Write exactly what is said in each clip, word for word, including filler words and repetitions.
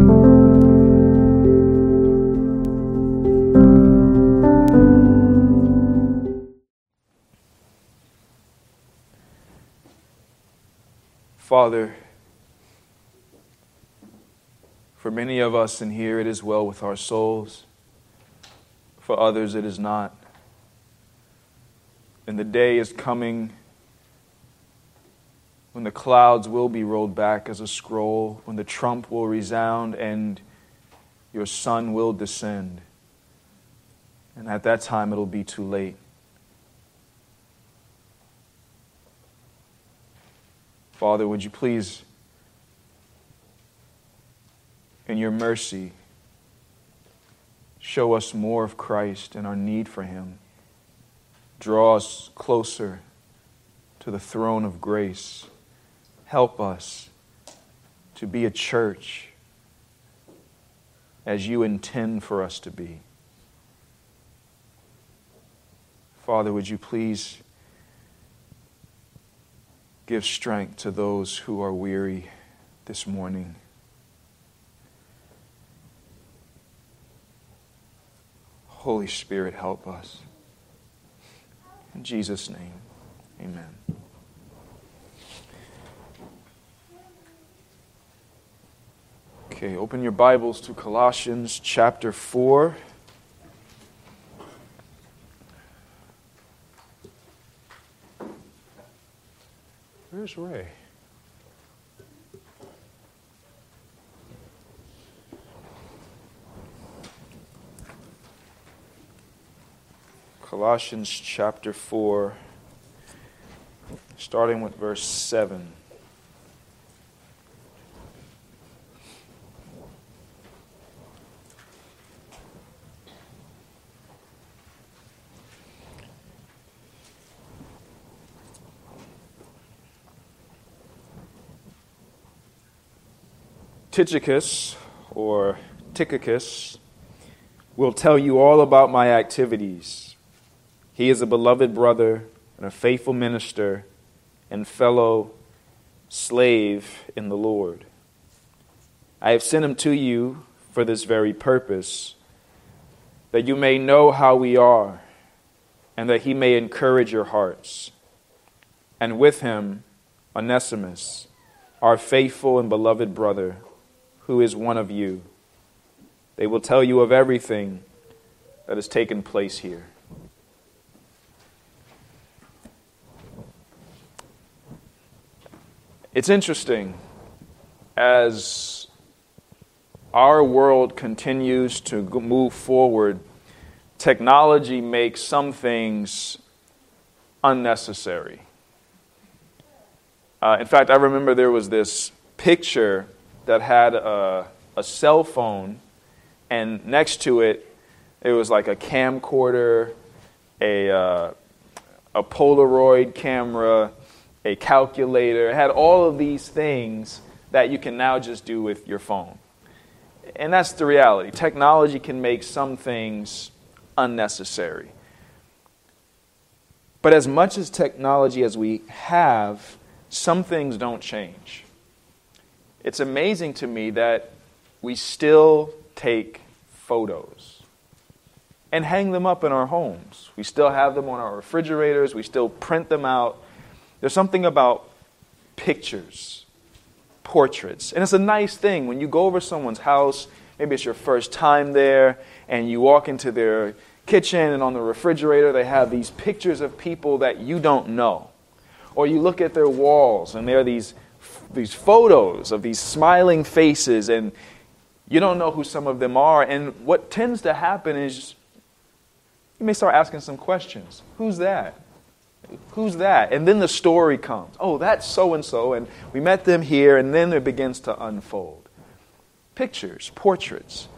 Father, for many of us in here, it is well with our souls. For others, it is not. And the day is coming when the clouds will be rolled back as a scroll, when the trump will resound and your Son will descend. And at that time, it'll be too late. Father, would you please, in your mercy, show us more of Christ and our need for Him. Draw us closer to the throne of grace. Help us to be a church as you intend for us to be. Father, would you please give strength to those who are weary this morning. Holy Spirit, help us. In Jesus' name, amen. Okay, open your Bibles to Colossians chapter four. Where's Ray? Colossians chapter four, starting with verse seven. Tychicus, or Tychicus, will tell you all about my activities. He is a beloved brother and a faithful minister and fellow slave in the Lord. I have sent him to you for this very purpose, that you may know how we are, and that he may encourage your hearts. And with him, Onesimus, our faithful and beloved brother, who is one of you. They will tell you of everything that has taken place here. It's interesting, as our world continues to move forward, technology makes some things unnecessary. Uh, in fact, I remember there was this picture that had a, a cell phone, and next to it, it was like a camcorder, a, uh, a Polaroid camera, a calculator. It had all of these things that you can now just do with your phone. And that's the reality. Technology can make some things unnecessary. But as much as technology as we have, some things don't change. It's amazing to me that we still take photos and hang them up in our homes. We still have them on our refrigerators. We still print them out. There's something about pictures, portraits. And it's a nice thing when you go over someone's house, maybe it's your first time there, and you walk into their kitchen and on the refrigerator they have these pictures of people that you don't know. Or you look at their walls and there are these these photos of these smiling faces, and you don't know who some of them are. And what tends to happen is you may start asking some questions. Who's that? Who's that? And then the story comes. Oh, that's so-and-so, and we met them here, and then it begins to unfold. Pictures, portraits.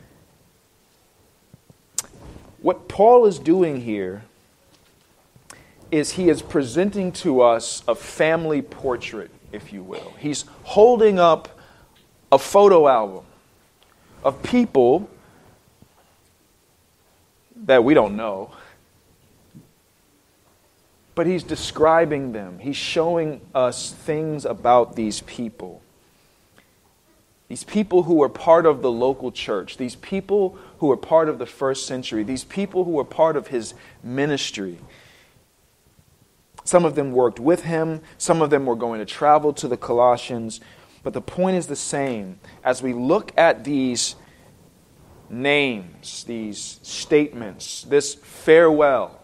What Paul is doing here is he is presenting to us a family portrait, if you will. He's holding up a photo album of people that we don't know, but he's describing them. He's showing us things about these people. These people who were part of the local church, these people who were part of the first century, these people who were part of his ministry. Some of them worked with him. Some of them were going to travel to the Colossians. But the point is the same. As we look at these names, these statements, this farewell,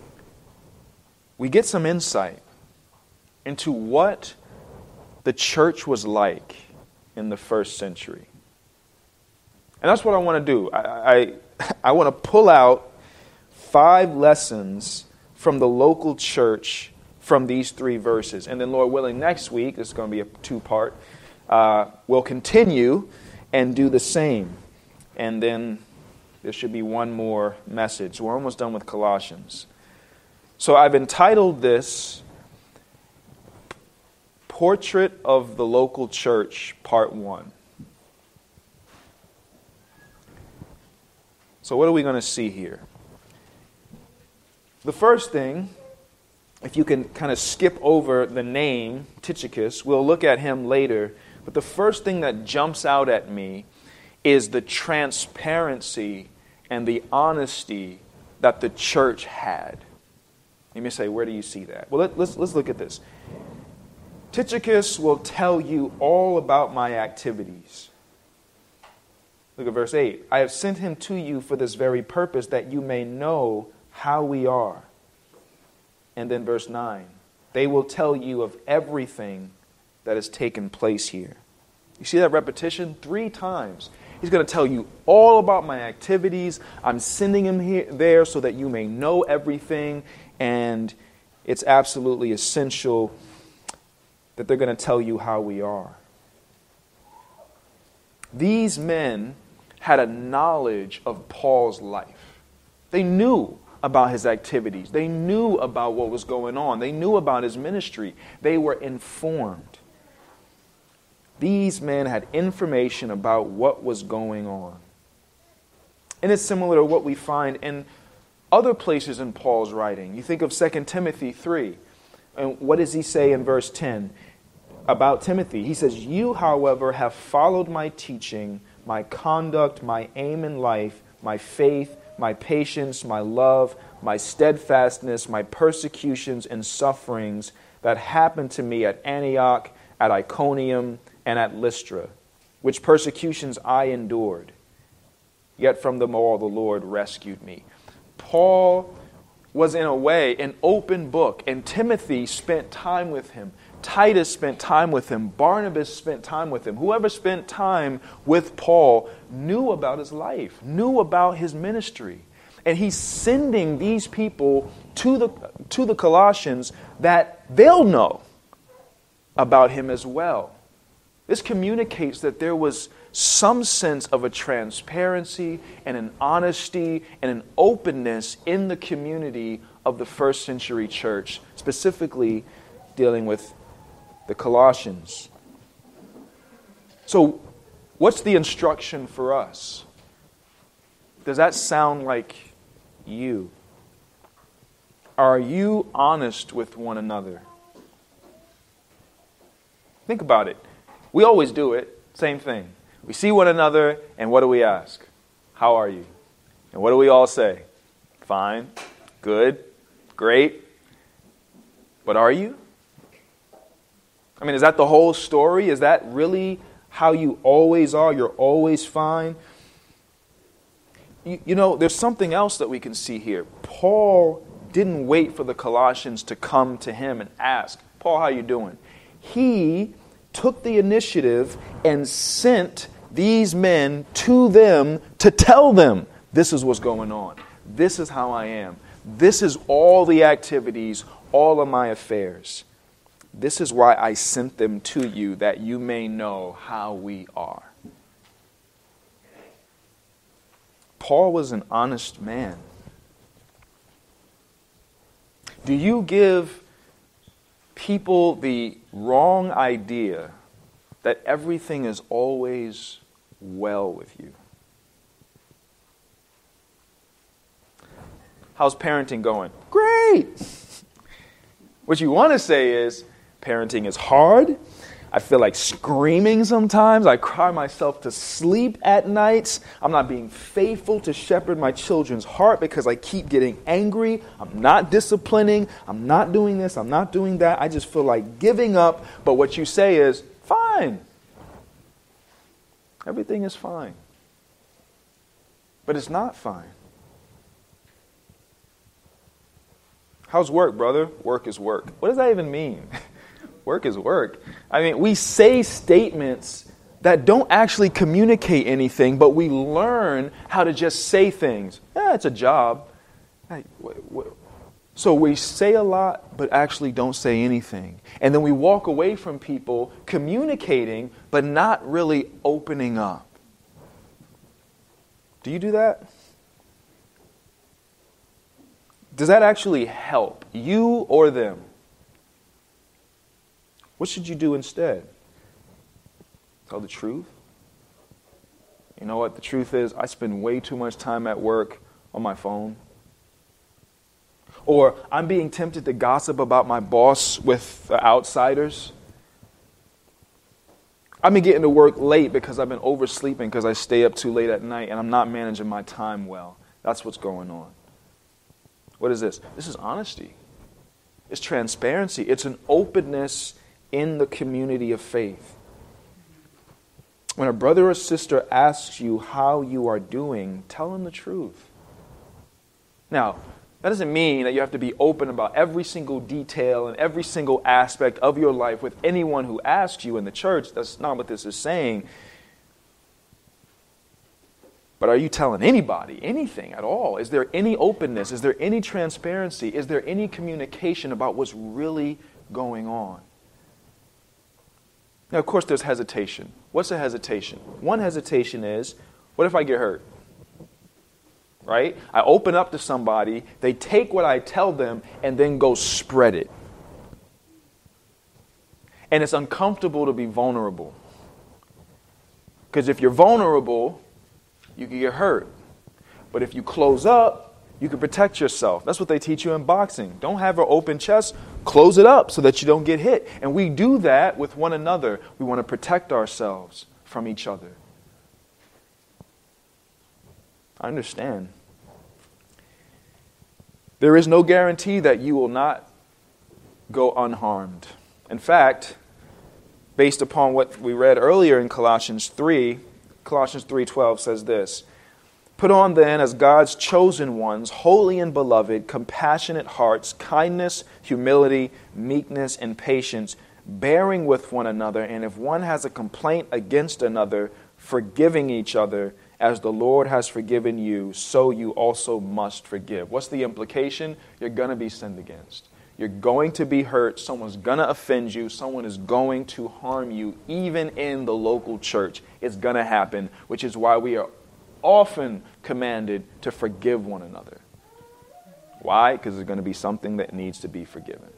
we get some insight into what the church was like in the first century. And that's what I want to do. I, I, I want to pull out five lessons from the local church from these three verses. And then, Lord willing, next week, this is going to be a two-part, uh, we'll continue and do the same. And then there should be one more message. We're almost done with Colossians. So I've entitled this Portrait of the Local Church, Part one. So what are we going to see here? The first thing, if you can kind of skip over the name, Tychicus, we'll look at him later, but the first thing that jumps out at me is the transparency and the honesty that the church had. You may say, where do you see that? Well, let, let's, let's look at this. Tychicus will tell you all about my activities. Look at verse eight. I have sent him to you for this very purpose, that you may know how we are. And then verse nine. They will tell you of everything that has taken place here. You see that repetition? Three times. He's going to tell you all about my activities. I'm sending him here, there so that you may know everything. And it's absolutely essential that they're going to tell you how we are. These men had a knowledge of Paul's life. They knew about his activities. They knew about what was going on. They knew about his ministry. They were informed. These men had information about what was going on. And it's similar to what we find in other places in Paul's writing. You think of Second Timothy three. And what does he say in verse ten about Timothy? He says, you, however, have followed my teaching, my conduct, my aim in life, my faith, my patience, my love, my steadfastness, my persecutions and sufferings that happened to me at Antioch, at Iconium, and at Lystra, which persecutions I endured. Yet from them all the Lord rescued me. Paul was in a way an open book, and Timothy spent time with him. Titus spent time with him. Barnabas spent time with him. Whoever spent time with Paul knew about his life, knew about his ministry. And he's sending these people to the, to the Colossians that they'll know about him as well. This communicates that there was some sense of a transparency and an honesty and an openness in the community of the first century church, specifically dealing with the Colossians. So, what's the instruction for us? Does that sound like you? Are you honest with one another? Think about it. We always do it. Same thing. We see one another, and what do we ask? How are you? And what do we all say? Fine, good, great. But are you? I mean, is that the whole story? Is that really how you always are? You're always fine? You, you know, there's something else that we can see here. Paul didn't wait for the Colossians to come to him and ask, Paul, how you doing? He took the initiative and sent these men to them to tell them, this is what's going on. This is how I am. This is all the activities, all of my affairs. This is why I sent them to you, that you may know how we are. Paul was an honest man. Do you give people the wrong idea that everything is always well with you? How's parenting going? Great! What you want to say is, parenting is hard. I feel like screaming sometimes. I cry myself to sleep at nights. I'm not being faithful to shepherd my children's heart because I keep getting angry. I'm not disciplining. I'm not doing this. I'm not doing that. I just feel like giving up. But what you say is, fine. Everything is fine. But it's not fine. How's work, brother? Work is work. What does that even mean? Work is work. I mean, we say statements that don't actually communicate anything, but we learn how to just say things. Yeah, it's a job. So we say a lot, but actually don't say anything. And then we walk away from people communicating, but not really opening up. Do you do that? Does that actually help you or them? What should you do instead? Tell the truth? You know what? The truth is, I spend way too much time at work on my phone. Or I'm being tempted to gossip about my boss with the outsiders. I've been getting to work late because I've been oversleeping because I stay up too late at night and I'm not managing my time well. That's what's going on. What is this? This is honesty. It's transparency. It's an openness in the community of faith. When a brother or sister asks you how you are doing, tell them the truth. Now, that doesn't mean that you have to be open about every single detail and every single aspect of your life with anyone who asks you in the church. That's not what this is saying. But are you telling anybody anything at all? Is there any openness? Is there any transparency? Is there any communication about what's really going on? Now, of course, there's hesitation. What's a hesitation? One hesitation is, what if I get hurt? Right? I open up to somebody, they take what I tell them, and then go spread it. And it's uncomfortable to be vulnerable. Because if you're vulnerable, you can get hurt. But if you close up, you can protect yourself. That's what they teach you in boxing. Don't have an open chest. Close it up so that you don't get hit. And we do that with one another. We want to protect ourselves from each other. I understand. There is no guarantee that you will not go unharmed. In fact, based upon what we read earlier in Colossians three, Colossians three twelve says this, "Put on then as God's chosen ones, holy and beloved, compassionate hearts, kindness, humility, meekness, and patience, bearing with one another, and if one has a complaint against another, forgiving each other, as the Lord has forgiven you, so you also must forgive." What's the implication? You're going to be sinned against. You're going to be hurt. Someone's going to offend you. Someone is going to harm you, even in the local church. It's going to happen, which is why we are often commanded to forgive one another. Why? Because there's going to be something that needs to be forgiven.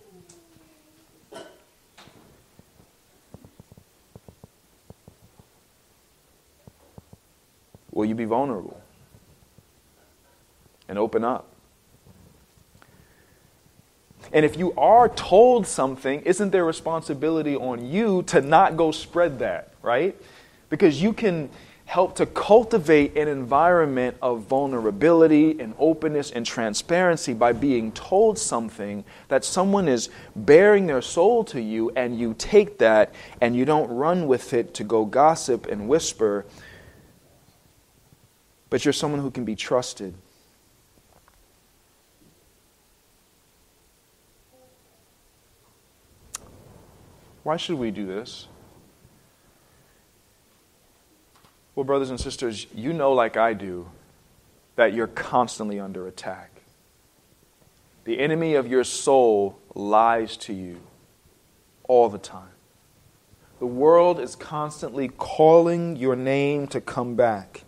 Will you be vulnerable and open up? And if you are told something, isn't there responsibility on you to not go spread that, right? Because you can help to cultivate an environment of vulnerability and openness and transparency by being told something that someone is bearing their soul to you, and you take that and you don't run with it to go gossip and whisper, but you're someone who can be trusted. Why should we do this? Well, brothers and sisters, you know like I do that you're constantly under attack. The enemy of your soul lies to you all the time. The world is constantly calling your name to come back.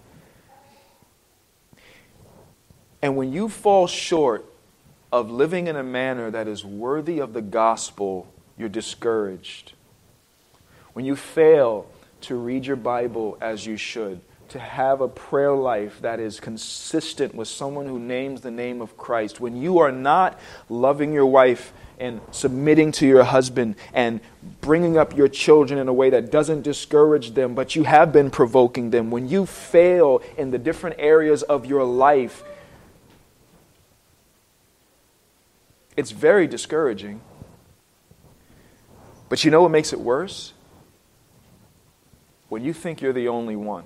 And when you fall short of living in a manner that is worthy of the gospel, you're discouraged. When you fail to read your Bible as you should, to have a prayer life that is consistent with someone who names the name of Christ, when you are not loving your wife and submitting to your husband and bringing up your children in a way that doesn't discourage them, but you have been provoking them, when you fail in the different areas of your life, it's very discouraging. But you know what makes it worse? When you think you're the only one.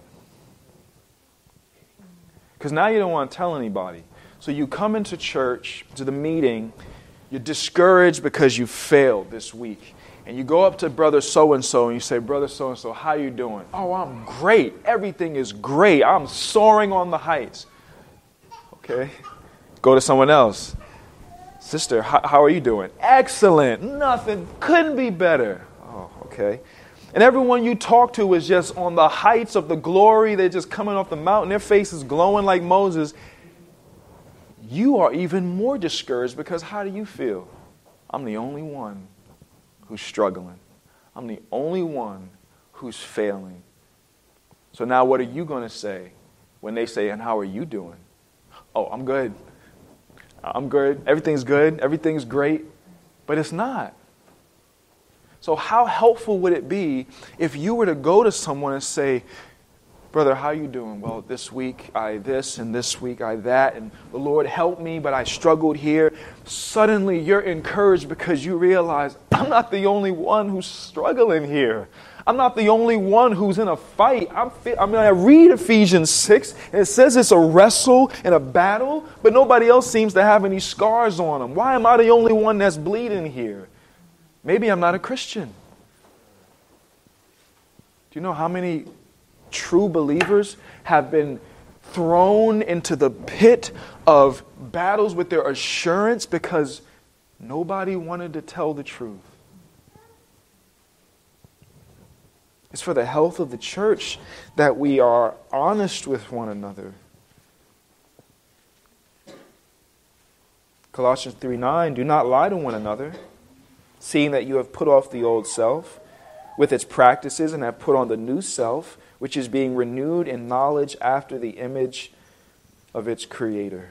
Because now you don't want to tell anybody. So you come into church, to the meeting, you're discouraged because you failed this week. And you go up to brother so-and-so and you say, brother so-and-so, how you doing? Oh, I'm great. Everything is great. I'm soaring on the heights. Okay. Go to someone else. Sister, how, how are you doing? Excellent. Nothing. Couldn't be better. Oh, okay. And everyone you talk to is just on the heights of the glory. They're just coming off the mountain. Their faces glowing like Moses. You are even more discouraged because how do you feel? I'm the only one who's struggling. I'm the only one who's failing. So now what are you going to say when they say, and how are you doing? Oh, I'm good. I'm good. Everything's good. Everything's great. But it's not. So how helpful would it be if you were to go to someone and say, brother, how you doing? Well, this week I this and this week I that, and the Lord helped me, but I struggled here. Suddenly you're encouraged because you realize I'm not the only one who's struggling here. I'm not the only one who's in a fight. I'm, I mean, I read Ephesians six, and it says it's a wrestle and a battle, but nobody else seems to have any scars on them. Why am I the only one that's bleeding here? Maybe I'm not a Christian. Do you know how many true believers have been thrown into the pit of battles with their assurance because nobody wanted to tell the truth? It's for the health of the church that we are honest with one another. Colossians three nine, do not lie to one another, seeing that you have put off the old self with its practices and have put on the new self, which is being renewed in knowledge after the image of its creator.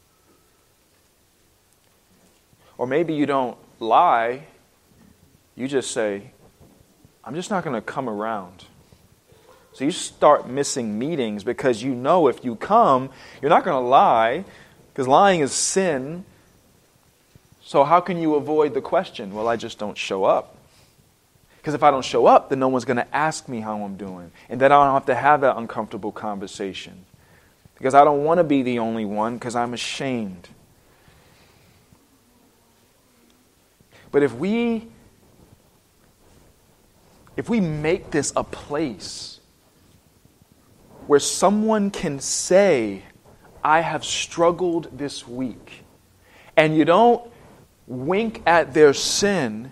Or maybe you don't lie, you just say, I'm just not going to come around. So you start missing meetings because you know if you come, you're not going to lie, because lying is sin. So how can you avoid the question? Well, I just don't show up. Because if I don't show up, then no one's going to ask me how I'm doing. And then I don't have to have that uncomfortable conversation. Because I don't want to be the only one because I'm ashamed. But if we, if we make this a place where someone can say, I have struggled this week, and you don't wink at their sin,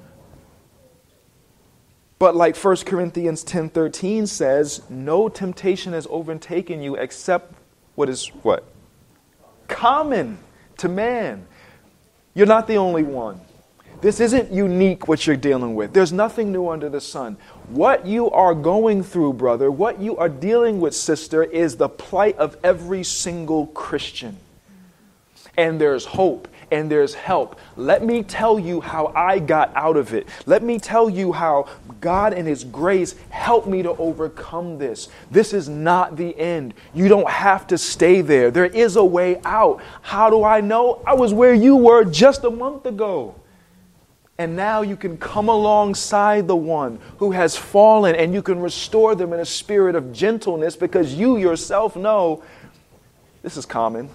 but like First Corinthians ten thirteen says, no temptation has overtaken you except what is what? Common to man. You're not the only one. This isn't unique what you're dealing with. There's nothing new under the sun. What you are going through, brother, what you are dealing with, sister, is the plight of every single Christian. And there's hope and there's help. Let me tell you how I got out of it. Let me tell you how God in His grace helped me to overcome this. This is not the end. You don't have to stay there. There is a way out. How do I know? I was where you were just a month ago. And now you can come alongside the one who has fallen and you can restore them in a spirit of gentleness because you yourself know this is common.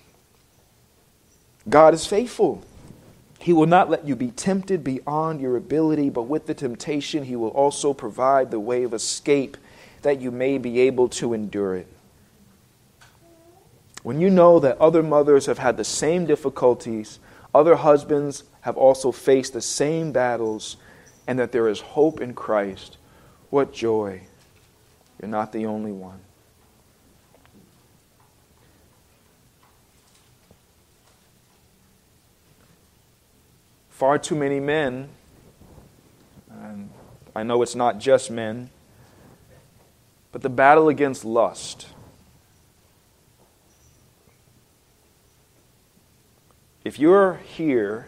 God is faithful. He will not let you be tempted beyond your ability, but with the temptation, He will also provide the way of escape that you may be able to endure it. When you know that other mothers have had the same difficulties, other husbands have also faced the same battles, and that there is hope in Christ, what joy. You're not the only one. Far too many men, and I know it's not just men, But the battle against lust. If you're here,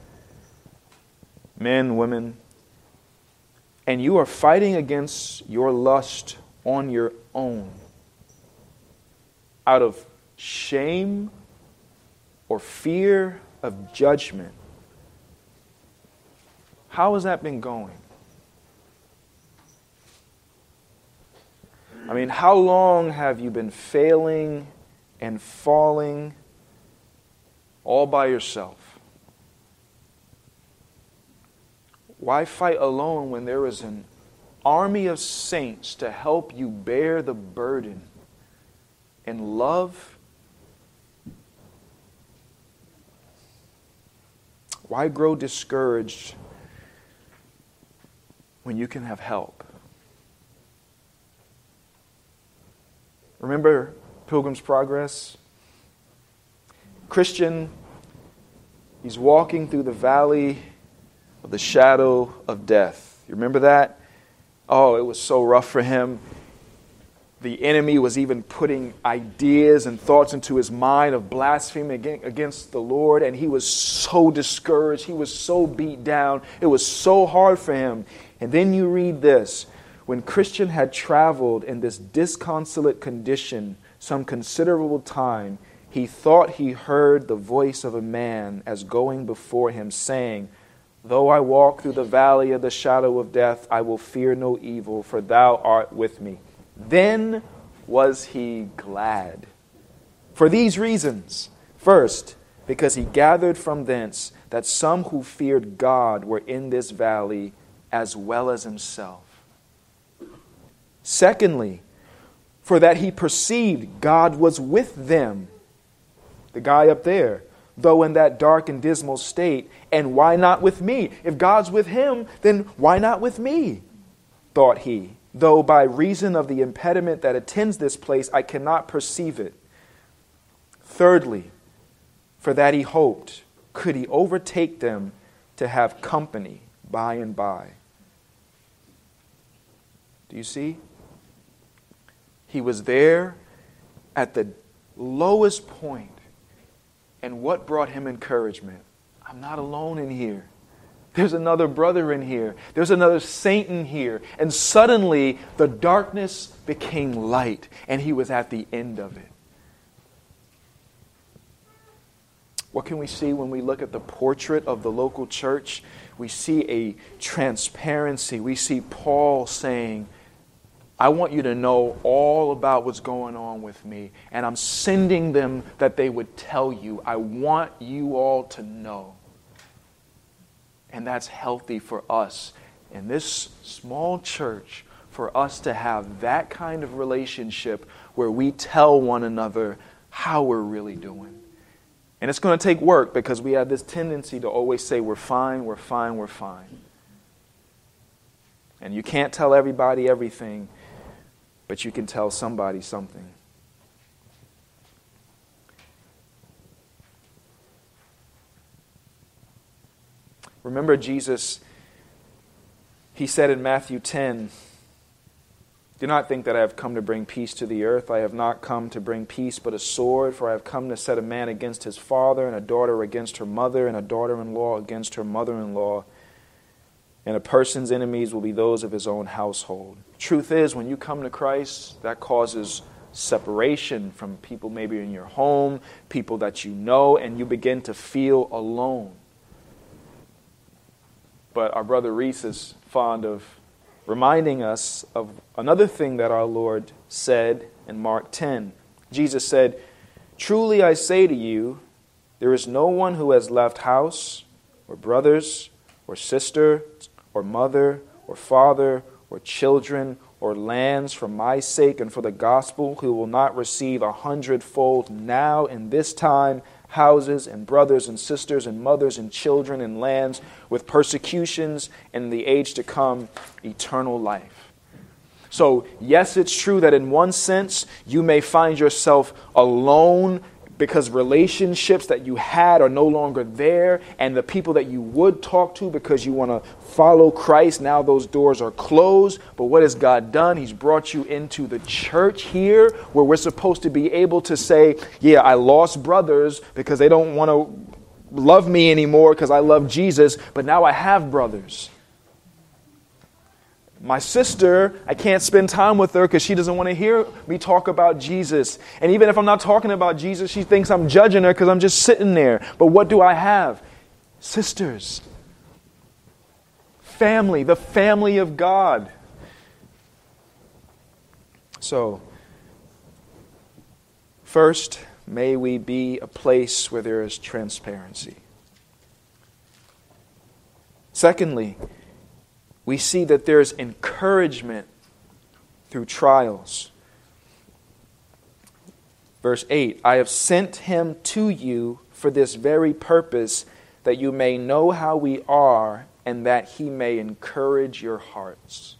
men, women, and you are fighting against your lust on your own, out of shame or fear of judgment, how has that been going? I mean, how long have you been failing and falling all by yourself? Why fight alone when there is an army of saints to help you bear the burden in love? Why grow discouraged when you can have help? Remember Pilgrim's Progress? Christian, he's walking through the valley of the shadow of death. You remember that? Oh, it was so rough for him. The enemy was even putting ideas and thoughts into his mind of blaspheming against the Lord, and he was so discouraged. He was so beat down. It was so hard for him. And then you read this. When Christian had traveled in this disconsolate condition some considerable time, he thought he heard the voice of a man as going before him, saying, "Though I walk through the valley of the shadow of death, I will fear no evil, for thou art with me." Then was he glad. For these reasons. First, because he gathered from thence that some who feared God were in this valley as well as himself. Secondly, for that he perceived God was with them. The guy up there, though in that dark and dismal state. And why not with me? If God's with him, then why not with me? Thought he, though by reason of the impediment that attends this place, I cannot perceive it. Thirdly, for that he hoped, could he overtake them to have company by and by. Do you see? He was there at the lowest point. And what brought him encouragement? I'm not alone in here. There's another brother in here. There's another saint in here. And suddenly the darkness became light, and he was at the end of it. What can we see when we look at the portrait of the local church? We see a transparency. We see Paul saying, I want you to know all about what's going on with me. And I'm sending them that they would tell you. I want you all to know. And that's healthy for us in this small church, for us to have that kind of relationship where we tell one another how we're really doing. And it's going to take work because we have this tendency to always say we're fine, we're fine, we're fine. And you can't tell everybody everything, but you can tell somebody something. Remember Jesus, he said in Matthew ten, do not think that I have come to bring peace to the earth. I have not come to bring peace but a sword, for I have come to set a man against his father, and a daughter against her mother, and a daughter-in-law against her mother-in-law. And a person's enemies will be those of his own household. Truth is, when you come to Christ, that causes separation from people maybe in your home, people that you know, and you begin to feel alone. But our brother Reese is fond of reminding us of another thing that our Lord said in Mark ten. Jesus said, truly I say to you, there is no one who has left house or brothers or sister or mother or father or children or lands for my sake and for the gospel who will not receive a hundredfold now in this time houses and brothers and sisters and mothers and children and lands with persecutions and in the age to come eternal life. So yes, it's true that in one sense you may find yourself alone because relationships that you had are no longer there, and the people that you would talk to because you want to follow Christ, now those doors are closed. But what has God done? He's brought you into the church here, where we're supposed to be able to say, yeah, I lost brothers because they don't want to love me anymore because I love Jesus, but now I have brothers. My sister, I can't spend time with her because she doesn't want to hear me talk about Jesus. And even if I'm not talking about Jesus, she thinks I'm judging her because I'm just sitting there. But what do I have? Sisters. Family, the family of God. So, first, may we be a place where there is transparency. Secondly, we see that there's encouragement through trials. Verse eight, I have sent him to you for this very purpose, that you may know how we are, and that he may encourage your hearts.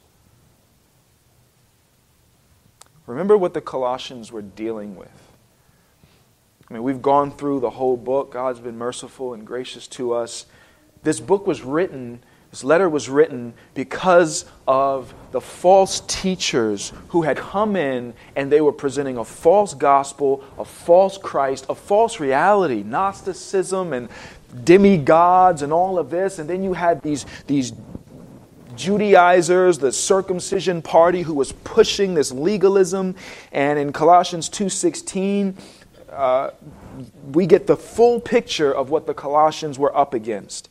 Remember what the Colossians were dealing with. I mean, we've gone through the whole book. God's been merciful and gracious to us. This book was written This letter was written because of the false teachers who had come in and they were presenting a false gospel, a false Christ, a false reality, Gnosticism and demigods and all of this. And then you had these, these Judaizers, the circumcision party who was pushing this legalism. And in Colossians two sixteen, uh, we get the full picture of what the Colossians were up against.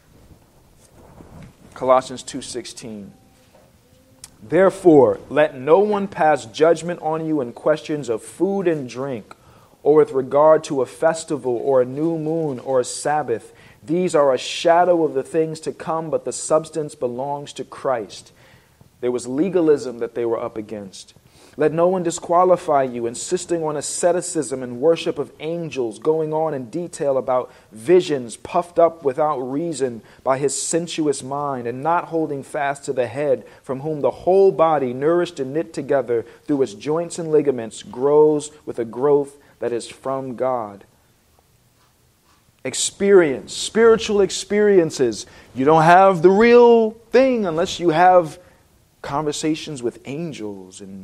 Colossians two sixteen. Therefore, let no one pass judgment on you in questions of food and drink, or with regard to a festival, or a new moon, or a Sabbath. These are a shadow of the things to come, but the substance belongs to Christ. There was legalism that they were up against. Let no one disqualify you, insisting on asceticism and worship of angels, going on in detail about visions, puffed up without reason by his sensuous mind, and not holding fast to the head, from whom the whole body, nourished and knit together through its joints and ligaments, grows with a growth that is from God. Experience, spiritual experiences. You don't have the real thing unless you have conversations with angels. And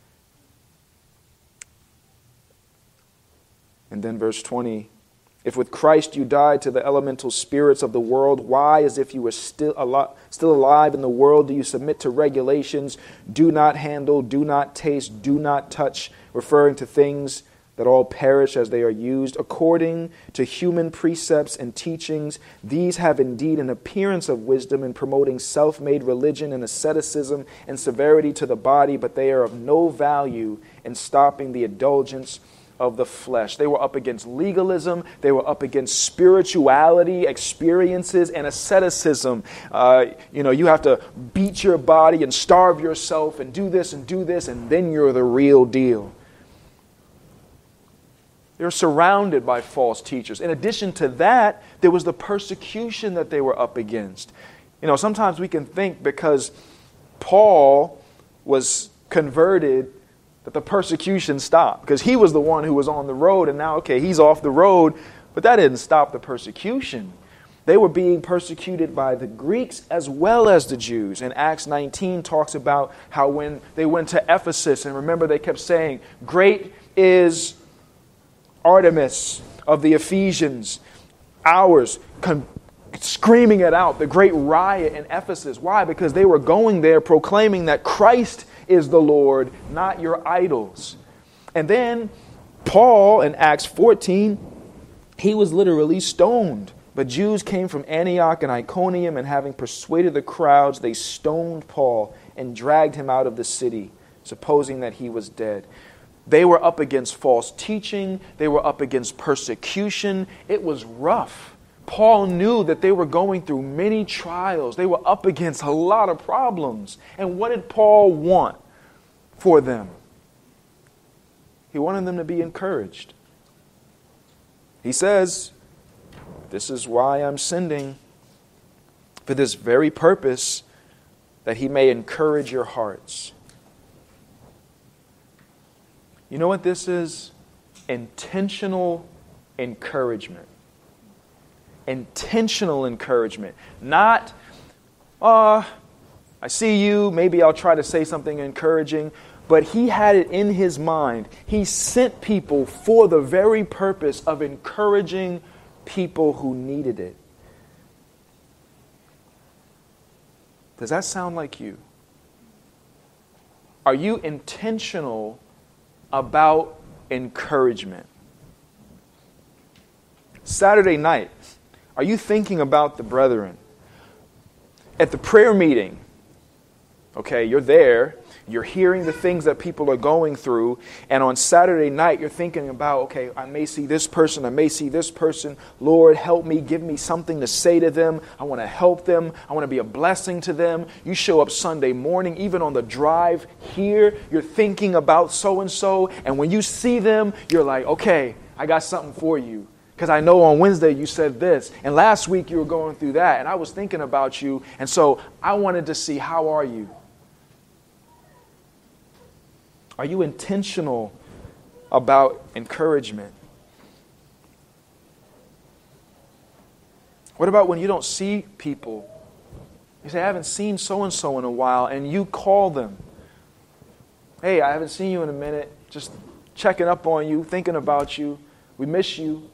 And then verse twenty, if with Christ you died to the elemental spirits of the world, why, as if you were still alive, still alive in the world, do you submit to regulations? Do not handle, do not taste, do not touch, referring to things that all perish as they are used, according to human precepts and teachings. These have indeed an appearance of wisdom in promoting self-made religion and asceticism and severity to the body, but they are of no value in stopping the indulgence of the flesh. They were up against legalism. They were up against spirituality, experiences, and asceticism. Uh, you know, you have to beat your body and starve yourself and do this and do this, and then you're the real deal. They're surrounded by false teachers. In addition to that, there was the persecution that they were up against. You know, sometimes we can think because Paul was converted that the persecution stopped, because he was the one who was on the road, and now, okay, he's off the road, but that didn't stop the persecution. They were being persecuted by the Greeks as well as the Jews. And Acts nineteen talks about how when they went to Ephesus, and remember they kept saying, great is Artemis of the Ephesians, ours, con- screaming it out, the great riot in Ephesus. Why? Because they were going there proclaiming that Christ is the Lord, not your idols. And then Paul in Acts fourteen, he was literally stoned. But Jews came from Antioch and Iconium, and having persuaded the crowds, they stoned Paul and dragged him out of the city, supposing that he was dead. They were up against false teaching. They were up against persecution. It was rough. Paul knew that they were going through many trials. They were up against a lot of problems. And what did Paul want for them? He wanted them to be encouraged. He says, this is why I'm sending, for this very purpose, that he may encourage your hearts. You know what this is? intentional encouragement. Intentional encouragement. Not, uh, I see you, maybe I'll try to say something encouraging. But he had it in his mind. He sent people for the very purpose of encouraging people who needed it. Does that sound like you? Are you intentional about encouragement? Saturday night, are you thinking about the brethren? At the prayer meeting, okay, you're there. You're hearing the things that people are going through. And on Saturday night, you're thinking about, okay, I may see this person. I may see this person. Lord, help me. Give me something to say to them. I want to help them. I want to be a blessing to them. You show up Sunday morning, even on the drive here, you're thinking about so-and-so. And when you see them, you're like, okay, I got something for you. Because I know on Wednesday you said this. And last week you were going through that. And I was thinking about you. And so I wanted to see, how are you? Are you intentional about encouragement? What about when you don't see people? You say, I haven't seen so-and-so in a while, and you call them. Hey, I haven't seen you in a minute. Just checking up on you, thinking about you. We miss you.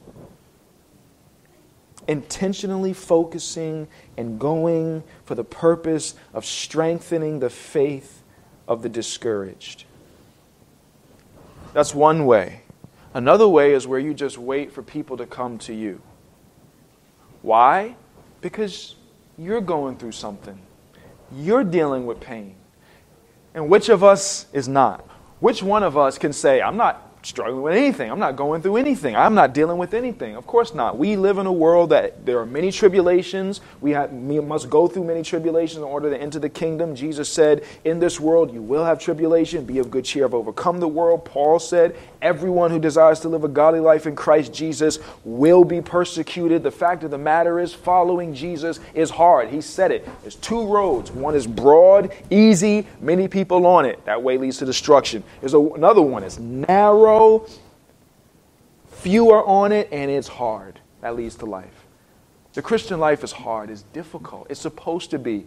Intentionally focusing and going for the purpose of strengthening the faith of the discouraged. That's one way. Another way is where you just wait for people to come to you. Why? Because you're going through something. You're dealing with pain. And which of us is not? Which one of us can say, I'm not struggling with anything. I'm not going through anything. I'm not dealing with anything. Of course not. We live in a world that there are many tribulations. We, have, we must go through many tribulations in order to enter the kingdom. Jesus said, in this world you will have tribulation. Be of good cheer. I've overcome the world. Paul said, everyone who desires to live a godly life in Christ Jesus will be persecuted. The fact of the matter is, following Jesus is hard. He said it. There's two roads. One is broad, easy, many people on it. That way leads to destruction. There's a, another one. It's narrow. Few are on it, and it's hard. That leads to life. The Christian life is hard. It's difficult. It's supposed to be.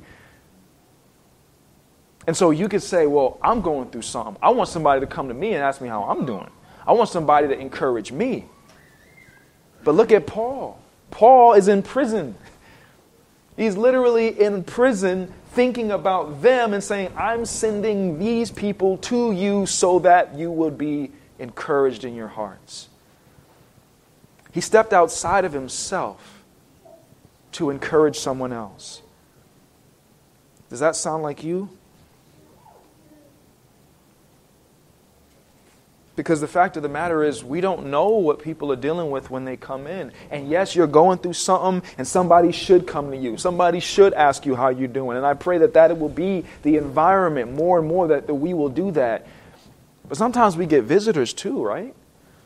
And so you could say, well, I'm going through something. I want somebody to come to me and ask me how I'm doing. I want somebody to encourage me. But look at Paul. Paul is in prison. He's literally in prison thinking about them and saying, I'm sending these people to you so that you will be encouraged in your hearts. He stepped outside of himself to encourage someone else. Does that sound like you? Because the fact of the matter is, we don't know what people are dealing with when they come in. And yes, you're going through something, and somebody should come to you. Somebody should ask you how you're doing. And I pray that that will be the environment more and more that, that we will do that. But sometimes we get visitors too, right?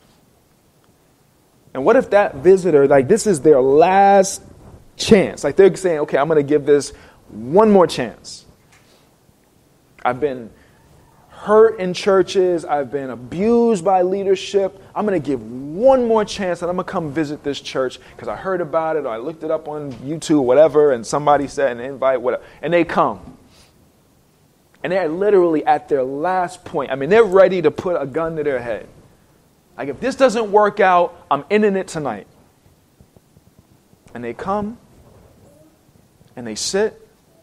And what if that visitor, like this is their last chance? Like they're saying, okay, I'm going to give this one more chance. I've been hurt in churches. I've been abused by leadership. I'm going to give one more chance and I'm going to come visit this church because I heard about it or I looked it up on YouTube, whatever, and somebody said an invite, whatever. And they come. And they're literally at their last point. I mean, they're ready to put a gun to their head. Like, if this doesn't work out, I'm ending it tonight. And they come, and they sit,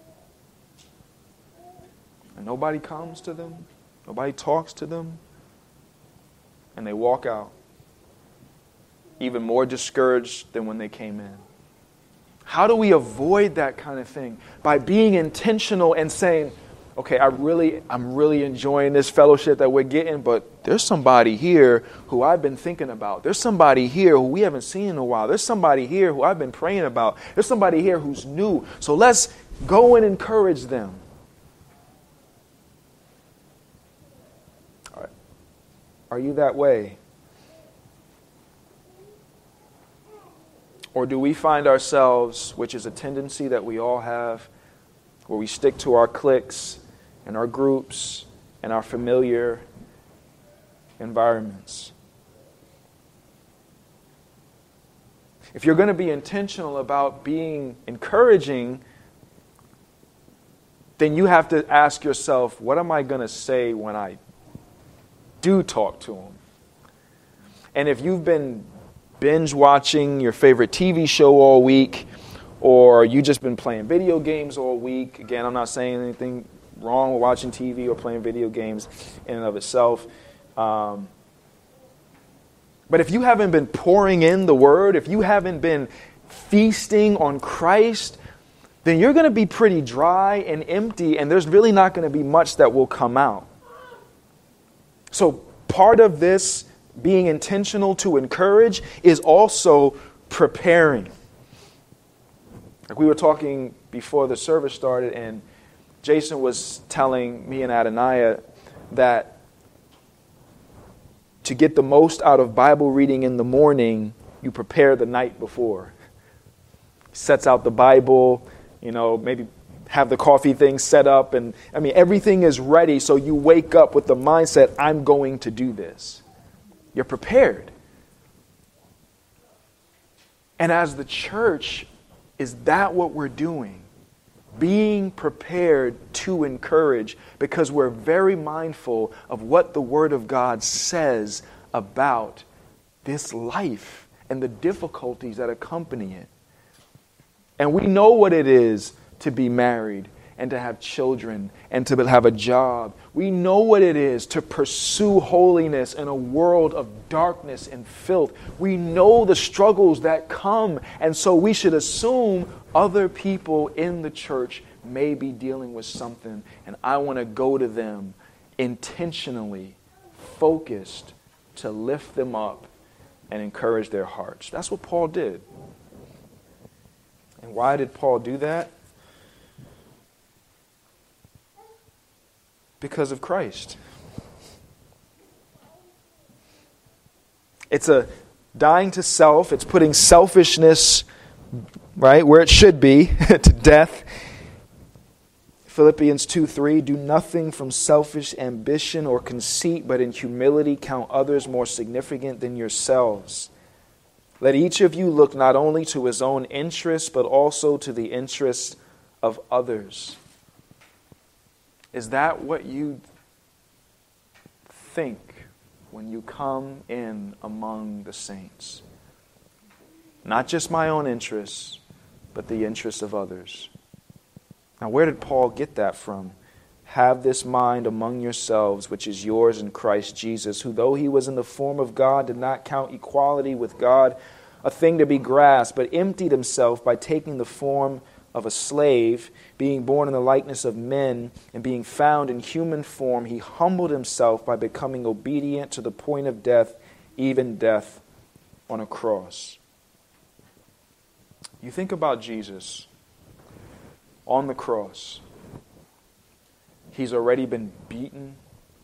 and nobody comes to them, nobody talks to them, and they walk out, even more discouraged than when they came in. How do we avoid that kind of thing? By being intentional and saying, okay, I really, I'm really enjoying this fellowship that we're getting, but there's somebody here who I've been thinking about. There's somebody here who we haven't seen in a while. There's somebody here who I've been praying about. There's somebody here who's new. So let's go and encourage them. All right. Are you that way? Or do we find ourselves, which is a tendency that we all have, where we stick to our cliques and our groups and our familiar environments? If you're going to be intentional about being encouraging, then you have to ask yourself, what am I going to say when I do talk to them? And if you've been binge watching your favorite T V show all week, or you just been playing video games all week, again, I'm not saying anything wrong with watching T V or playing video games in and of itself. Um, but if you haven't been pouring in the Word, if you haven't been feasting on Christ, then you're going to be pretty dry and empty, and there's really not going to be much that will come out. So part of this being intentional to encourage is also preparing. Like we were talking before the service started, and Jason was telling me and Adonaiah that to get the most out of Bible reading in the morning, you prepare the night before. Sets out the Bible, you know, maybe have the coffee thing set up, and I mean, everything is ready, so you wake up with the mindset, I'm going to do this. You're prepared. And as the church, is that what we're doing? Being prepared to encourage, because we're very mindful of what the Word of God says about this life and the difficulties that accompany it. And we know what it is to be married and to have children and to have a job. We know what it is to pursue holiness in a world of darkness and filth. We know the struggles that come, and so we should assume other people in the church may be dealing with something, and I want to go to them intentionally, focused, to lift them up and encourage their hearts. That's what Paul did. And why did Paul do that? Because of Christ. It's a dying to self. It's putting selfishness, right, where it should be, to death. Philippians two three, do nothing from selfish ambition or conceit, but in humility count others more significant than yourselves. Let each of you look not only to his own interests, but also to the interests of others. Is that what you think when you come in among the saints? Not just my own interests, but the interests of others. Now, where did Paul get that from? Have this mind among yourselves, which is yours in Christ Jesus, who though he was in the form of God, did not count equality with God a thing to be grasped, but emptied himself by taking the form of a slave, being born in the likeness of men, and being found in human form, he humbled himself by becoming obedient to the point of death, even death on a cross. You think about Jesus on the cross. He's already been beaten.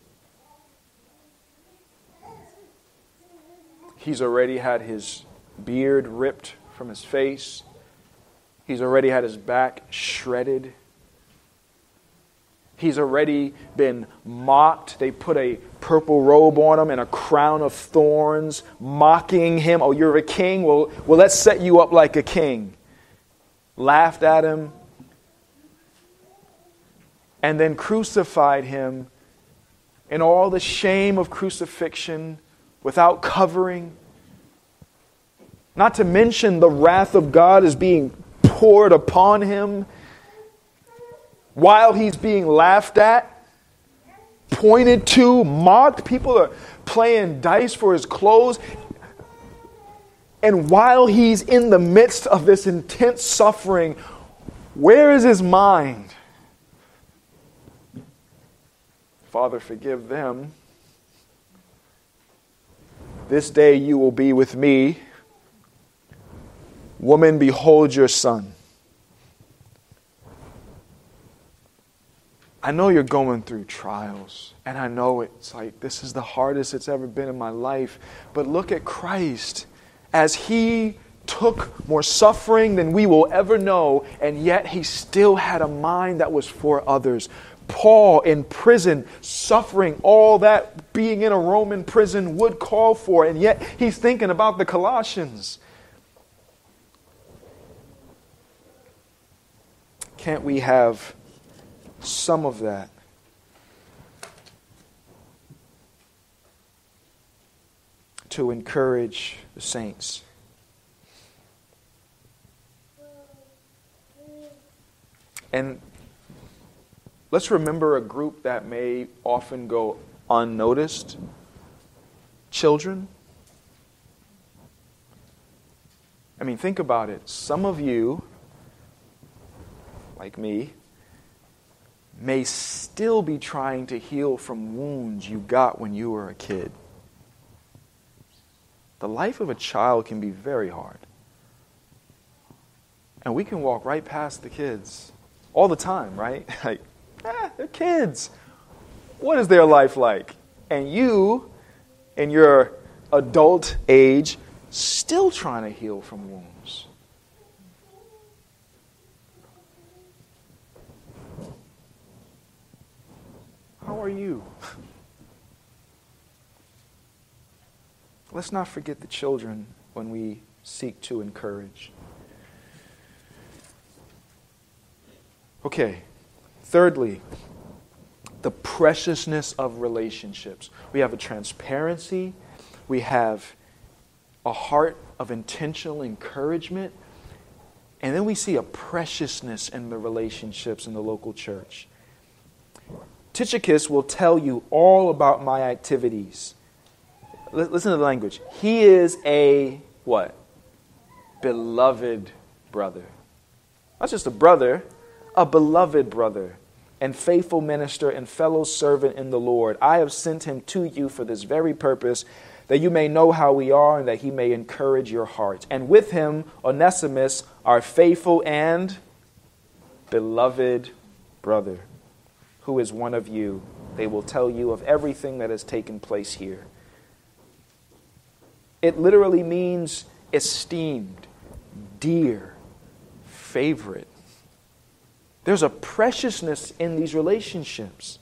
He's already had his beard ripped from his face. He's already had his back shredded. He's already been mocked. They put a purple robe on him and a crown of thorns, mocking him. Oh, you're a king? Well, well, let's set you up like a king. Laughed at him. And then crucified him in all the shame of crucifixion, without covering. Not to mention the wrath of God is being poured upon him while he's being laughed at, pointed to, mocked. People are playing dice for his clothes. And while he's in the midst of this intense suffering, where is his mind? Father, forgive them. This day you will be with me. Woman, behold your son. I know you're going through trials, and I know it's like this is the hardest it's ever been in my life. But look at Christ as he took more suffering than we will ever know, and yet he still had a mind that was for others. Paul in prison, suffering all that being in a Roman prison would call for, and yet he's thinking about the Colossians. Can't we have some of that? To encourage the saints. And let's remember a group that may often go unnoticed. Children. I mean, think about it. Some of you, like me, may still be trying to heal from wounds you got when you were a kid. The life of a child can be very hard. And we can walk right past the kids all the time, right? Like, eh, they're kids. What is their life like? And you, in your adult age, still trying to heal from wounds. How are you? Let's not forget the children when we seek to encourage. Okay, thirdly, the preciousness of relationships. We have a transparency, we have a heart of intentional encouragement, and then we see a preciousness in the relationships in the local church. Tychicus will tell you all about my activities. Listen to the language. He is a, what? Beloved brother. Not just a brother, a beloved brother and faithful minister and fellow servant in the Lord. I have sent him to you for this very purpose, that you may know how we are and that he may encourage your hearts. And with him, Onesimus, our faithful and beloved brother, who is one of you. They will tell you of everything that has taken place here. It literally means esteemed, dear, favorite. There's a preciousness in these relationships.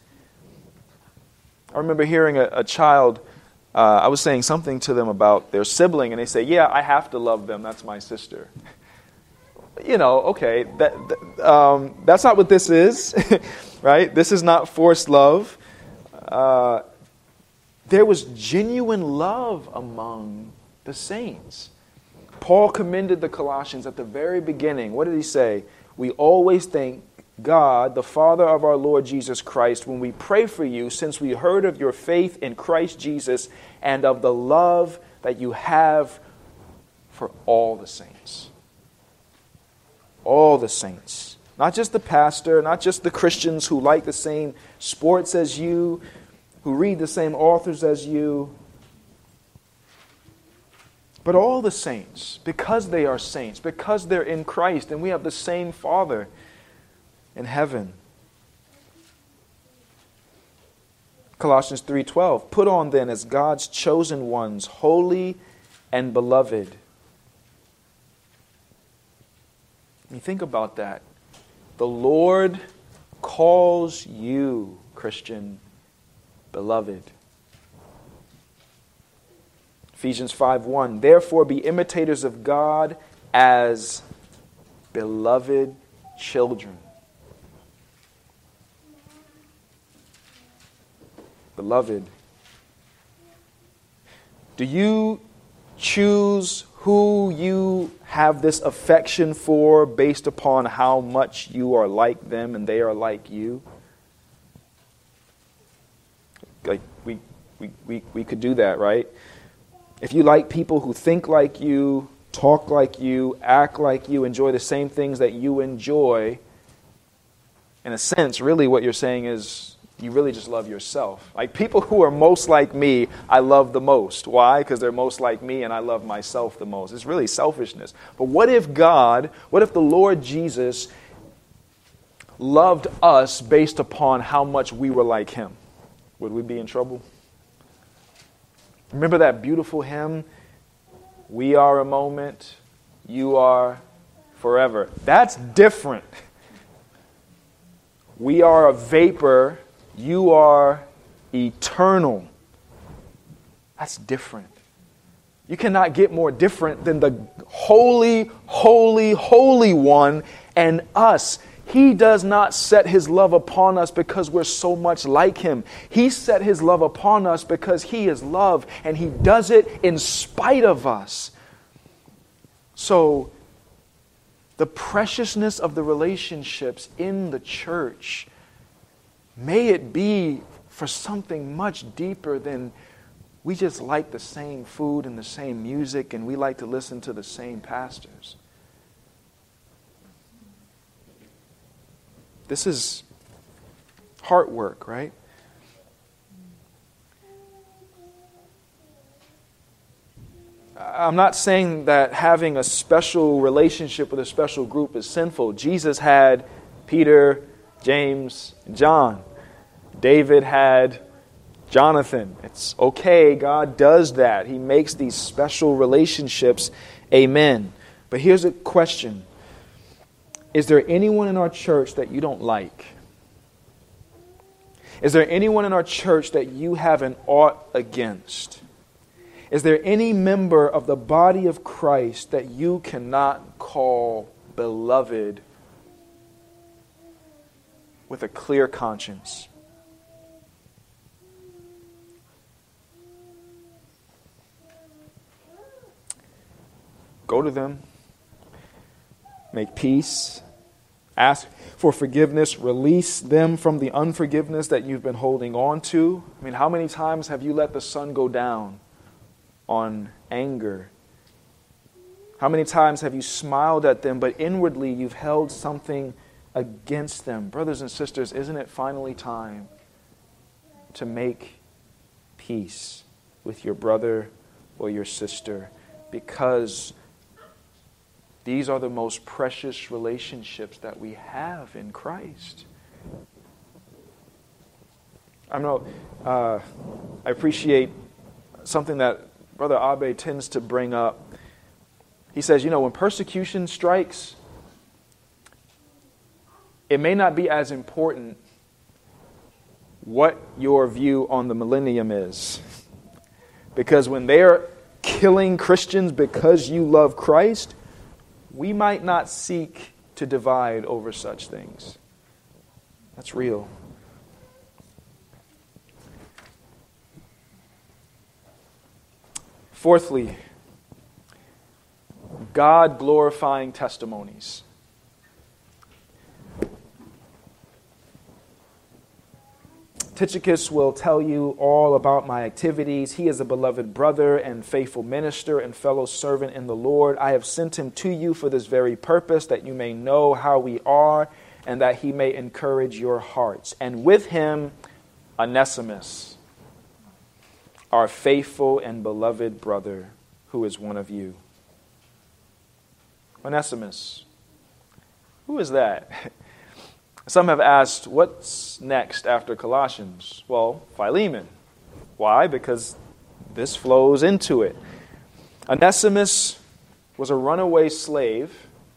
I remember hearing a, a child, uh, I was saying something to them about their sibling, and they say, yeah, I have to love them. That's my sister. You know, okay, that, that um, that's not what this is, right? This is not forced love. Uh, there was genuine love among the saints. Paul commended the Colossians at the very beginning. What did he say? We always thank God, the Father of our Lord Jesus Christ, when we pray for you, since we heard of your faith in Christ Jesus and of the love that you have for all the saints. All the saints. Not just the pastor, not just the Christians who like the same sports as you, who read the same authors as you, but all the saints, because they are saints, because they're in Christ, and we have the same Father in heaven. Colossians three twelve, put on then as God's chosen ones, holy and beloved. I mean, think about that. The Lord calls you, Christian, beloved. Ephesians five one, therefore be imitators of God as beloved children. Beloved. Do you choose who you have this affection for based upon how much you are like them and they are like you? Like we we we, we could do that, right? If you like people who think like you, talk like you, act like you, enjoy the same things that you enjoy, in a sense, really what you're saying is you really just love yourself. Like people who are most like me, I love the most. Why? Because they're most like me and I love myself the most. It's really selfishness. But what if God, what if the Lord Jesus loved us based upon how much we were like him? Would we be in trouble? Remember that beautiful hymn, we are a moment, you are forever. That's different. We are a vapor, you are eternal. That's different. You cannot get more different than the holy, holy, holy one and us. He does not set his love upon us because we're so much like him. He set his love upon us because he is love, and he does it in spite of us. So, the preciousness of the relationships in the church, may it be for something much deeper than we just like the same food and the same music and we like to listen to the same pastors. This is heart work, right? I'm not saying that having a special relationship with a special group is sinful. Jesus had Peter, James, and John. David had Jonathan. It's okay. God does that. He makes these special relationships. Amen. But here's a question. Is there anyone in our church that you don't like? Is there anyone in our church that you have an ought against? Is there any member of the body of Christ that you cannot call beloved with a clear conscience? Go to them. Make peace. Ask for forgiveness. Release them from the unforgiveness that you've been holding on to. I mean, how many times have you let the sun go down on anger? How many times have you smiled at them, but inwardly you've held something against them? Brothers and sisters, isn't it finally time to make peace with your brother or your sister? Because these are the most precious relationships that we have in Christ. I know, uh, I appreciate something that Brother Abe tends to bring up. He says, you know, when persecution strikes, it may not be as important what your view on the millennium is. Because when they're killing Christians because you love Christ, we might not seek to divide over such things. That's real. Fourthly, God-glorifying testimonies. Tychicus will tell you all about my activities. He is a beloved brother and faithful minister and fellow servant in the Lord. I have sent him to you for this very purpose, that you may know how we are and that he may encourage your hearts. And with him, Onesimus, our faithful and beloved brother, who is one of you. Onesimus. Who is that? Some have asked, what's next after Colossians? Well, Philemon. Why? Because this flows into it. Onesimus was a runaway slave.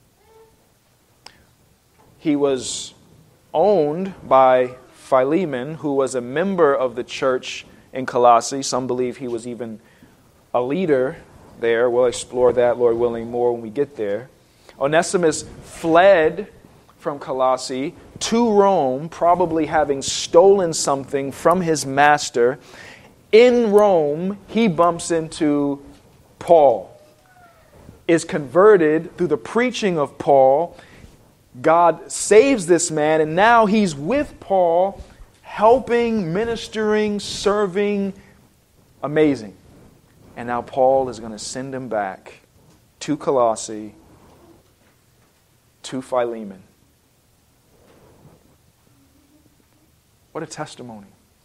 He was owned by Philemon, who was a member of the church in Colossae. Some believe he was even a leader there. We'll explore that, Lord willing, more when we get there. Onesimus fled from Colossae to Rome, probably having stolen something from his master. In Rome, he bumps into Paul, is converted through the preaching of Paul. God saves this man, and now he's with Paul, helping, ministering, serving. Amazing. And now Paul is going to send him back to Colossae, to Philemon. What a testimony.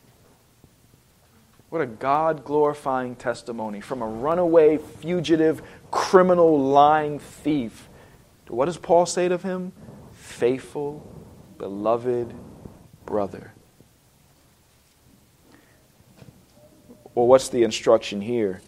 What a God-glorifying testimony from a runaway, fugitive, criminal, lying thief. What does Paul say of him? Faithful, beloved brother. Well, what's the instruction here?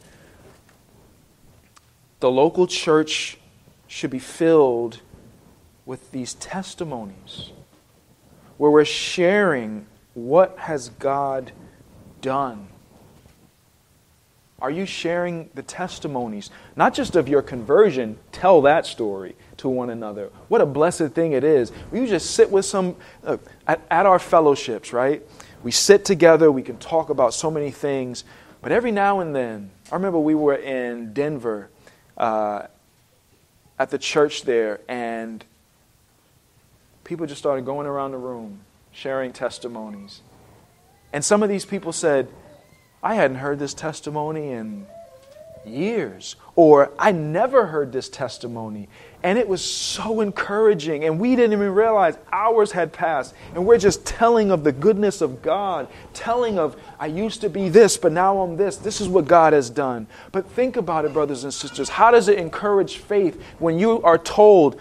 The local church should be filled with these testimonies where we're sharing what has God done. Are you sharing the testimonies, not just of your conversion? Tell that story to one another. What a blessed thing it is. We just sit with some, uh, at, at our fellowships, right? We sit together, we can talk about so many things, but every now and then, I remember we were in Denver uh, at the church there, and people just started going around the room, sharing testimonies. And some of these people said, I hadn't heard this testimony in years, or I never heard this testimony. And it was so encouraging, and we didn't even realize hours had passed, and we're just telling of the goodness of God, telling of, I used to be this, but now I'm this. This is what God has done. But think about it, brothers and sisters. How does it encourage faith when you are told,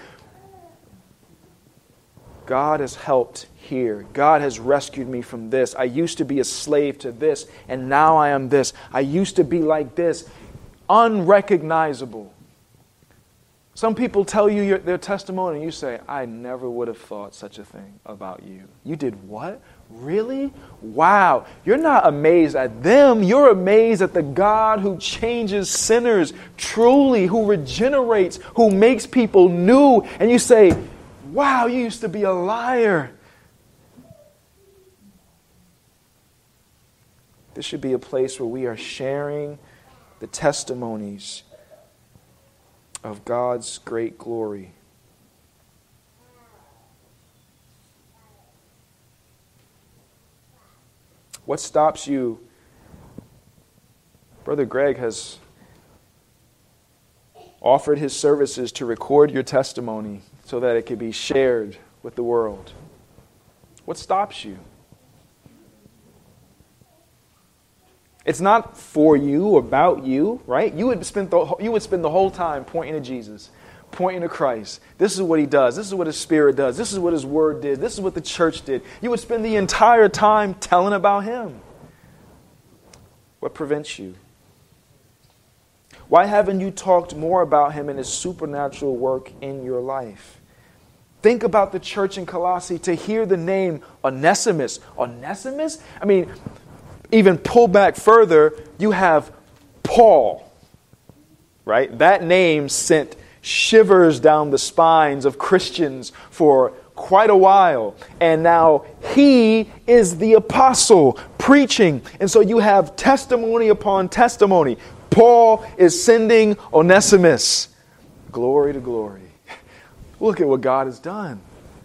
God has helped here. God has rescued me from this. I used to be a slave to this, and now I am this. I used to be like this. Unrecognizable. Some people tell you your, their testimony, and you say, I never would have thought such a thing about you. You did what? Really? Wow. You're not amazed at them. You're amazed at the God who changes sinners truly, who regenerates, who makes people new. And you say, wow, you used to be a liar. This should be a place where we are sharing the testimonies of God's great glory. What stops you? Brother Greg has offered his services to record your testimony so that it could be shared with the world. What stops you? It's not for you, about you, right? You would spend the, you would spend the whole time pointing to Jesus, pointing to Christ. This is what He does. This is what His Spirit does. This is what His Word did. This is what the church did. You would spend the entire time telling about Him. What prevents you? Why haven't you talked more about Him and His supernatural work in your life? Think about the church in Colossae to hear the name Onesimus. Onesimus? I mean, even pull back further, you have Paul, right? That name sent shivers down the spines of Christians for quite a while. And now he is the apostle preaching. And so you have testimony upon testimony. Paul is sending Onesimus. Glory to glory. Look at what God has done.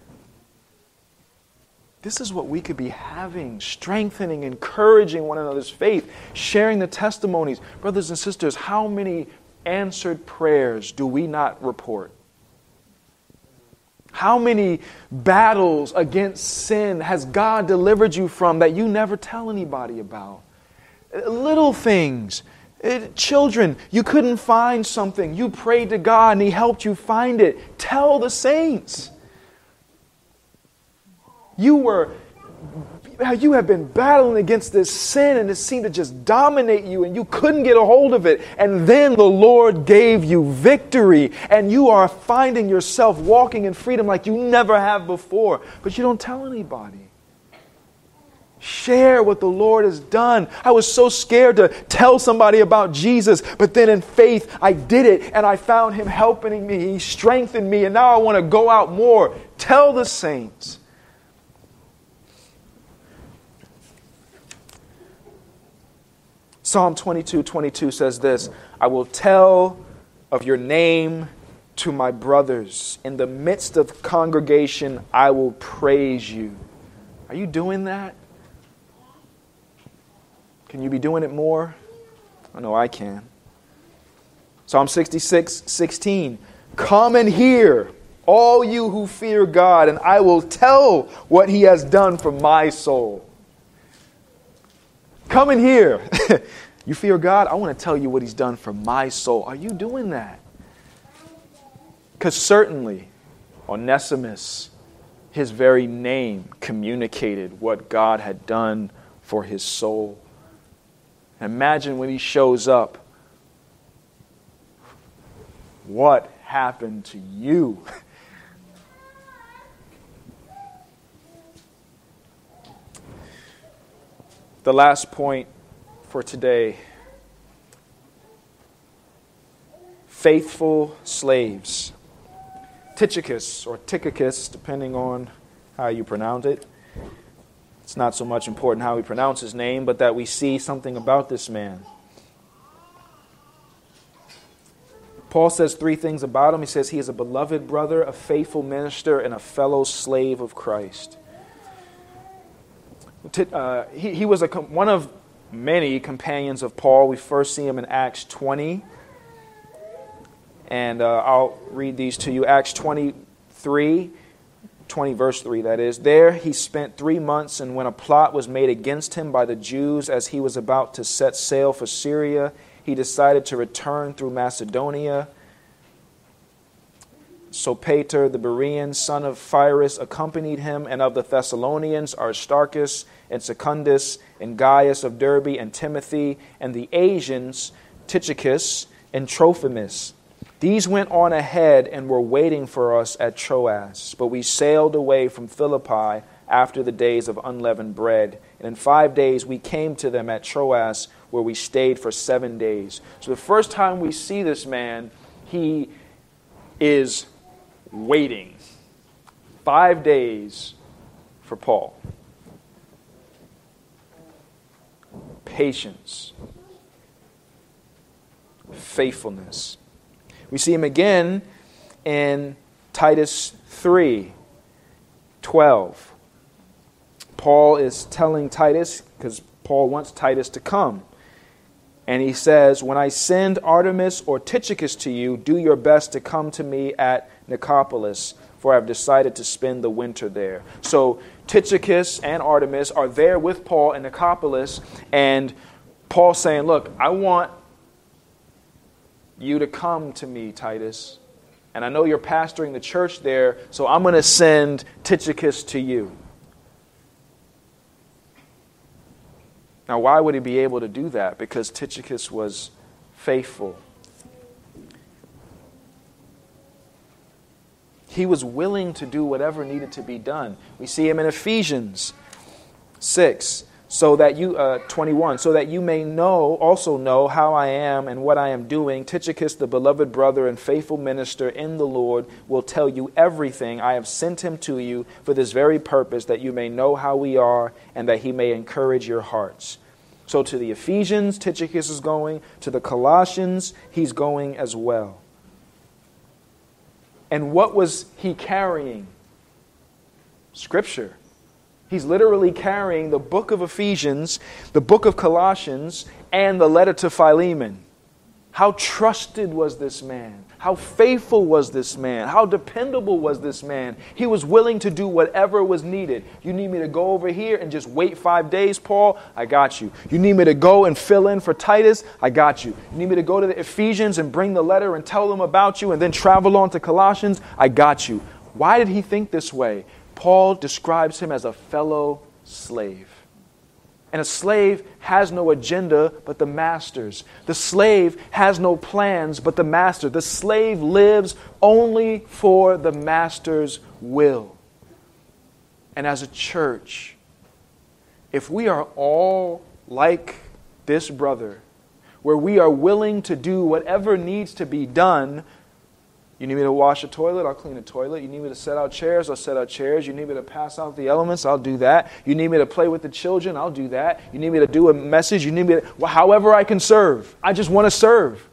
This is what we could be having, strengthening, encouraging one another's faith, sharing the testimonies. Brothers and sisters, how many answered prayers do we not report? How many battles against sin has God delivered you from that you never tell anybody about? Little things. It, children, you couldn't find something. You prayed to God and He helped you find it. Tell the saints. You were, you have been battling against this sin and it seemed to just dominate you and you couldn't get a hold of it. And then the Lord gave you victory and you are finding yourself walking in freedom like you never have before. But you don't tell anybody. Share what the Lord has done. I was so scared to tell somebody about Jesus, but then in faith I did it and I found Him helping me. He strengthened me and now I want to go out more. Tell the saints. Psalm twenty-two twenty-two says this, I will tell of your name to my brothers. In the midst of the congregation, I will praise you. Are you doing that? Can you be doing it more? I know I can. Psalm sixty-six sixteen, come and hear, all you who fear God, and I will tell what He has done for my soul. Come and hear. You fear God? I want to tell you what He's done for my soul. Are you doing that? Because certainly, Onesimus, his very name, communicated what God had done for his soul. Imagine when he shows up, what happened to you? The last point for today faithful slaves. Tychicus, or Tychicus, depending on how you pronounce it. It's not so much important how we pronounce his name, but that we see something about this man. Paul says three things about him. He says he is a beloved brother, a faithful minister, and a fellow slave of Christ. Uh, he, he was a, one of many companions of Paul. We first see him in Acts twenty. And uh, I'll read these to you. Acts twenty-three, twenty verse three, that is. There he spent three months, and when a plot was made against him by the Jews as he was about to set sail for Syria, he decided to return through Macedonia. Sopater, the Berean son of Pyrrhus, accompanied him, and of the Thessalonians, Aristarchus and Secundus, and Gaius of Derbe, and Timothy, and the Asians, Tychicus and Trophimus. These went on ahead and were waiting for us at Troas, but we sailed away from Philippi after the days of unleavened bread. And in five days we came to them at Troas, where we stayed for seven days. So the first time we see this man, he is waiting. Five days for Paul. Patience. Faithfulness. We see him again in Titus three twelve. Paul is telling Titus, because Paul wants Titus to come. And he says, when I send Artemis or Tychicus to you, do your best to come to me at Nicopolis, for I have decided to spend the winter there. So Tychicus and Artemis are there with Paul in Nicopolis, and Paul's saying, look, I want you to come to me, Titus. And I know you're pastoring the church there, so I'm going to send Tychicus to you. Now, why would he be able to do that? Because Tychicus was faithful. He was willing to do whatever needed to be done. We see him in Ephesians six, so that you uh, twenty-one, so that you may know, also know how I am and what I am doing. Tychicus, the beloved brother and faithful minister in the Lord, will tell you everything. I have sent him to you for this very purpose, that you may know how we are and that he may encourage your hearts. So to the Ephesians, Tychicus is going. To the Colossians, he's going as well. And what was he carrying? Scripture. He's literally carrying the book of Ephesians, the book of Colossians, and the letter to Philemon. How trusted was this man? How faithful was this man? How dependable was this man? He was willing to do whatever was needed. You need me to go over here and just wait five days, Paul? I got you. You need me to go and fill in for Titus? I got you. You need me to go to the Ephesians and bring the letter and tell them about you and then travel on to Colossians? I got you. Why did he think this way? Paul describes him as a fellow slave. And a slave has no agenda but the master's. The slave has no plans but the master. The slave lives only for the master's will. And as a church, if we are all like this brother, where we are willing to do whatever needs to be done. You need me to wash a toilet? I'll clean a toilet. You need me to set out chairs? I'll set out chairs. You need me to pass out the elements? I'll do that. You need me to play with the children? I'll do that. You need me to do a message? You need me to... Well, however I can serve. I just want to serve.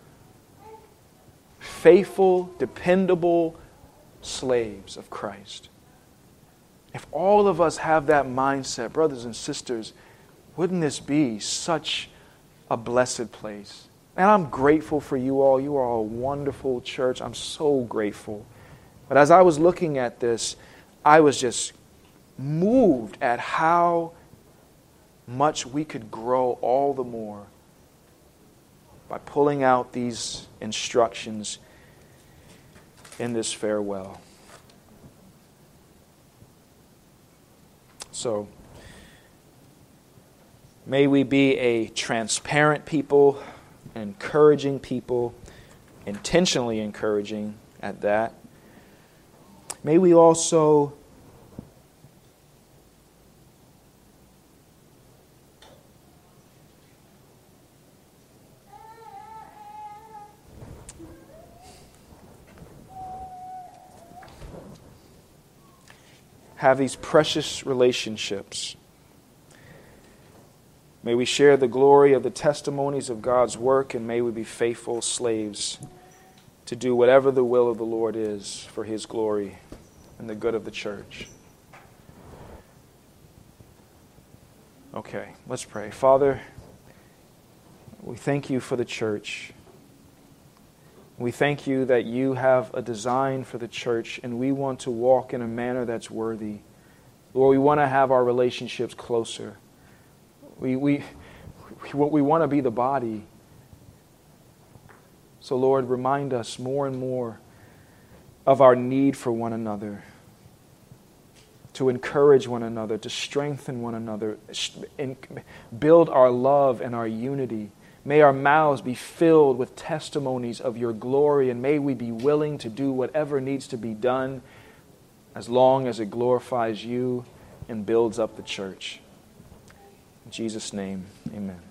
Faithful, dependable slaves of Christ. If all of us have that mindset, brothers and sisters, wouldn't this be such a blessed place? And I'm grateful for you all. You are a wonderful church. I'm so grateful. But as I was looking at this, I was just moved at how much we could grow all the more by pulling out these instructions in this farewell. So, may we be a transparent people, encouraging people, intentionally encouraging at that. May we also have these precious relationships. May we share the glory of the testimonies of God's work, and may we be faithful slaves to do whatever the will of the Lord is for His glory and the good of the church. Okay, let's pray. Father, we thank you for the church. We thank you that you have a design for the church, and we want to walk in a manner that's worthy. Lord, we want to have our relationships closer. We, we, we want to be the body. So, Lord, remind us more and more of our need for one another, to encourage one another, to strengthen one another, and build our love and our unity. May our mouths be filled with testimonies of your glory, and may we be willing to do whatever needs to be done as long as it glorifies you and builds up the church. In Jesus' name, amen.